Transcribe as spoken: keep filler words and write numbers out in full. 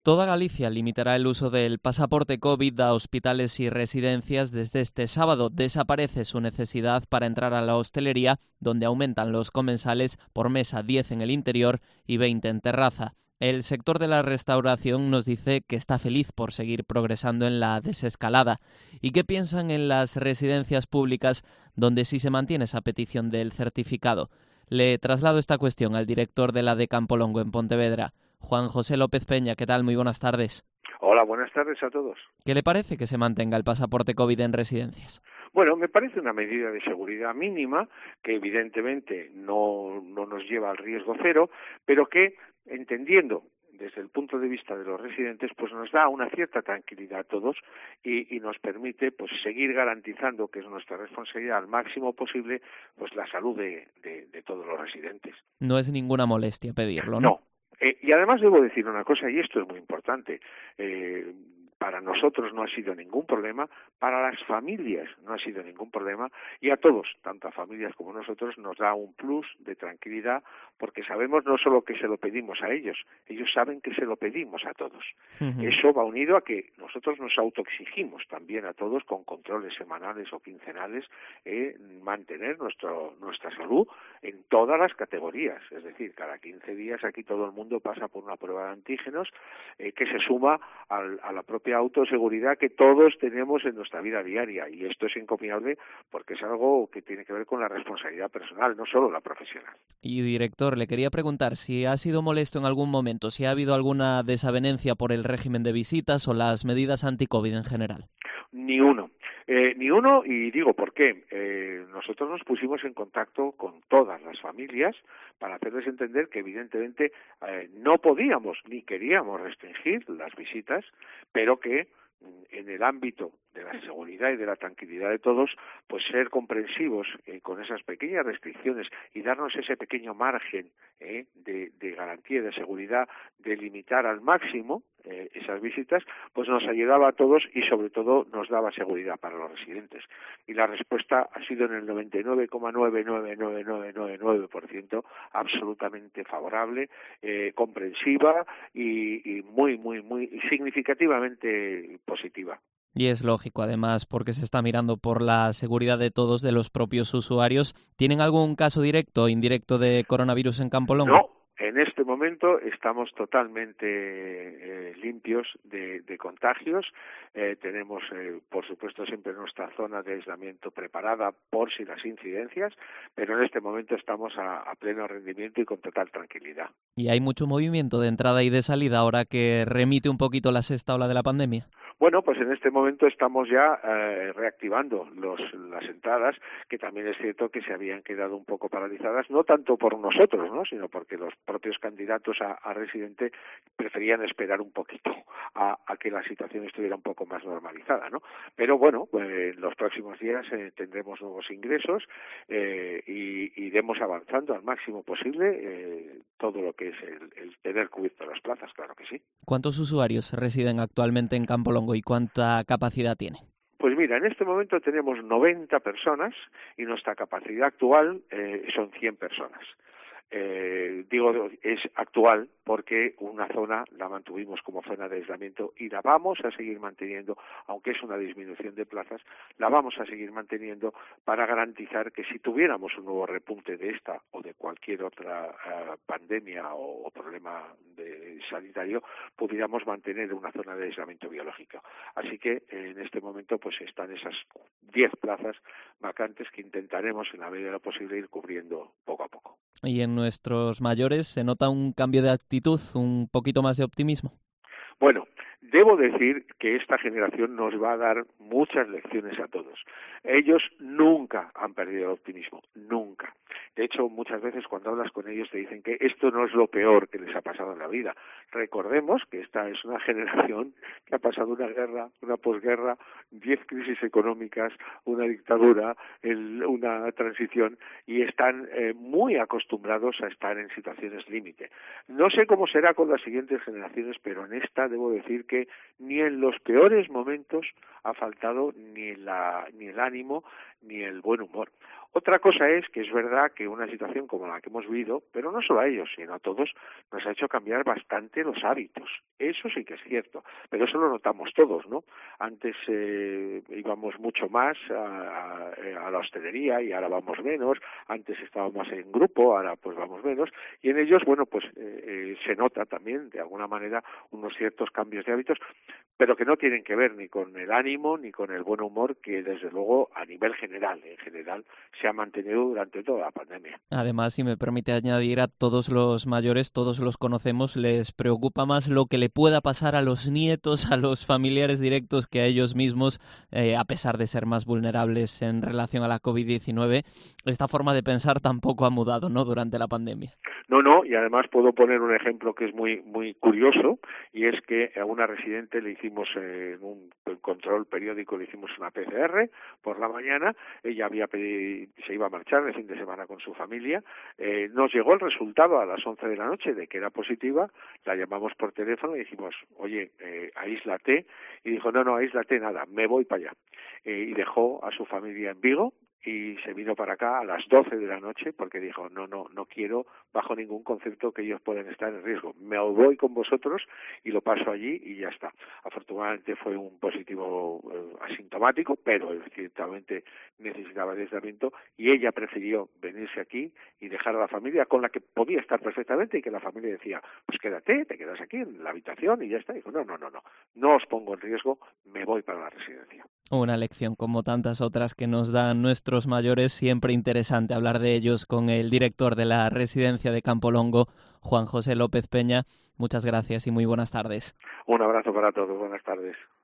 Toda Galicia limitará el uso del pasaporte COVID a hospitales y residencias desde este sábado. Desaparece su necesidad para entrar a la hostelería, donde aumentan los comensales por mesa diez en el interior y veinte en terraza. El sector de la restauración nos dice que está feliz por seguir progresando en la desescalada. ¿Y qué piensan en las residencias públicas donde sí se mantiene esa petición del certificado? Le traslado esta cuestión al director de la de Campolongo en Pontevedra, Juan José López Peña. ¿Qué tal? Muy buenas tardes. Hola, buenas tardes a todos. ¿Qué le parece que se mantenga el pasaporte COVID en residencias? Bueno, me parece una medida de seguridad mínima que evidentemente no, no nos lleva al riesgo cero, pero que, entendiendo desde el punto de vista de los residentes, pues nos da una cierta tranquilidad a todos y, y nos permite pues seguir garantizando, que es nuestra responsabilidad al máximo posible, pues la salud de, de, de todos los residentes. No es ninguna molestia pedirlo, ¿no? No. Eh, y además debo decir una cosa, y esto es muy importante, eh, para nosotros no ha sido ningún problema, para las familias no ha sido ningún problema, y a todos, tanto a familias como a nosotros, nos da un plus de tranquilidad, porque sabemos no solo que se lo pedimos a ellos, ellos saben que se lo pedimos a todos. Uh-huh. Eso va unido a que nosotros nos autoexigimos también a todos, con controles semanales o quincenales, eh, mantener nuestro, nuestra salud en todas las categorías, es decir, cada quince días aquí todo el mundo pasa por una prueba de antígenos eh, que se suma al, a la propia autoseguridad que todos tenemos en nuestra vida diaria, y esto es encomiable porque es algo que tiene que ver con la responsabilidad personal, no solo la profesional. Y director, le quería preguntar si ha sido molesto en algún momento, si ha habido alguna desavenencia por el régimen de visitas o las medidas anti-COVID en general. Ni uno. Eh, ni uno, y digo por qué. Eh, nosotros nos pusimos en contacto con todas las familias para hacerles entender que evidentemente eh, no podíamos ni queríamos restringir las visitas, pero que en el ámbito de la seguridad y de la tranquilidad de todos, pues ser comprensivos eh, con esas pequeñas restricciones y darnos ese pequeño margen eh, de, de garantía y de seguridad, de limitar al máximo eh, esas visitas, pues nos ayudaba a todos y sobre todo nos daba seguridad para los residentes. Y la respuesta ha sido en el noventa y nueve coma nueve nueve nueve nueve nueve nueve por ciento absolutamente favorable, eh, comprensiva y, y muy, muy, muy significativamente positiva. Y es lógico, además, porque se está mirando por la seguridad de todos, de los propios usuarios. ¿Tienen algún caso directo o indirecto de coronavirus en Campolongo? No, en este momento estamos totalmente eh, limpios de, de contagios. Eh, tenemos, eh, por supuesto, siempre nuestra zona de aislamiento preparada por si las incidencias, pero en este momento estamos a, a pleno rendimiento y con total tranquilidad. ¿Y hay mucho movimiento de entrada y de salida ahora que remite un poquito la sexta ola de la pandemia? Bueno, pues en este momento estamos ya eh, reactivando los, las entradas, que también es cierto que se habían quedado un poco paralizadas, no tanto por nosotros, ¿no?, sino porque los propios candidatos a, a residente preferían esperar un poquito a, a que la situación estuviera un poco más normalizada, ¿no? Pero bueno, eh, en los próximos días eh, tendremos nuevos ingresos eh, y iremos avanzando al máximo posible eh, todo lo que es el, el tener cubiertas las plazas, claro que sí. ¿Cuántos usuarios residen actualmente en Campolongo y cuánta capacidad tiene? Pues mira, en este momento tenemos noventa personas y nuestra capacidad actual eh, son cien personas. Eh, digo, es actual porque una zona la mantuvimos como zona de aislamiento y la vamos a seguir manteniendo, aunque es una disminución de plazas, la vamos a seguir manteniendo para garantizar que si tuviéramos un nuevo repunte de esta o de cualquier otra uh, pandemia o, o problema de, sanitario, pudiéramos mantener una zona de aislamiento biológico. Así que eh, en este momento pues están esas diez plazas vacantes que intentaremos en la medida de lo posible ir cubriendo poco a poco. ¿Y en nuestros mayores se nota un cambio de actitud, un poquito más de optimismo? Bueno, debo decir que esta generación nos va a dar muchas lecciones a todos. Ellos nunca han perdido el optimismo, nunca. De hecho, muchas veces cuando hablas con ellos te dicen que esto no es lo peor que les ha pasado en la vida. Recordemos que esta es una generación que ha pasado una guerra, una posguerra, diez crisis económicas, una dictadura, el, una transición, y están eh, muy acostumbrados a estar en situaciones límite. No sé cómo será con las siguientes generaciones, pero en esta debo decir que ni en los peores momentos ha faltado ni la ni el ánimo ni el buen humor. Otra cosa es que es verdad que una situación como la que hemos vivido, pero no solo a ellos, sino a todos, nos ha hecho cambiar bastante los hábitos. Eso sí que es cierto, pero eso lo notamos todos, ¿no? Antes eh, íbamos mucho más a, a, a la hostelería y ahora vamos menos. Antes estábamos en grupo, ahora pues vamos menos. Y en ellos, bueno, pues eh, eh, se nota también, de alguna manera, unos ciertos cambios de hábitos, pero que no tienen que ver ni con el ánimo ni con el buen humor que, desde luego, a nivel general, en general, se ha mantenido durante toda la pandemia. Además, si me permite añadir, a todos los mayores, todos los conocemos, les preocupa más lo que le pueda pasar a los nietos, a los familiares directos, que a ellos mismos, eh, a pesar de ser más vulnerables en relación a la covid diecinueve. Esta forma de pensar tampoco ha mudado, ¿no?, durante la pandemia. No, no, y además puedo poner un ejemplo que es muy muy curioso, y es que a una residente le hicimos eh, en un control periódico, le hicimos una P C R por la mañana. Ella había pedido, se iba a marchar de fin de semana con su familia, eh, nos llegó el resultado a las once de la noche de que era positiva. La llamamos por teléfono y dijimos, oye, eh, aíslate, y dijo, no, no, aíslate nada, me voy para allá, eh, y dejó a su familia en Vigo y se vino para acá a las doce de la noche porque dijo, no, no, no quiero bajo ningún concepto que ellos puedan estar en riesgo. Me voy con vosotros y lo paso allí y ya está. Afortunadamente fue un positivo eh, asintomático, pero ciertamente necesitaba de aislamiento, y ella prefirió venirse aquí y dejar a la familia, con la que podía estar perfectamente, y que la familia decía, pues quédate, te quedas aquí en la habitación y ya está. Y dijo, no, no, no, no, no os pongo en riesgo, me voy para la residencia. Una lección, como tantas otras que nos dan nuestros mayores, siempre interesante hablar de ellos con el director de la residencia de Campolongo, Juan José López Peña. Muchas gracias y muy buenas tardes. Un abrazo para todos, buenas tardes.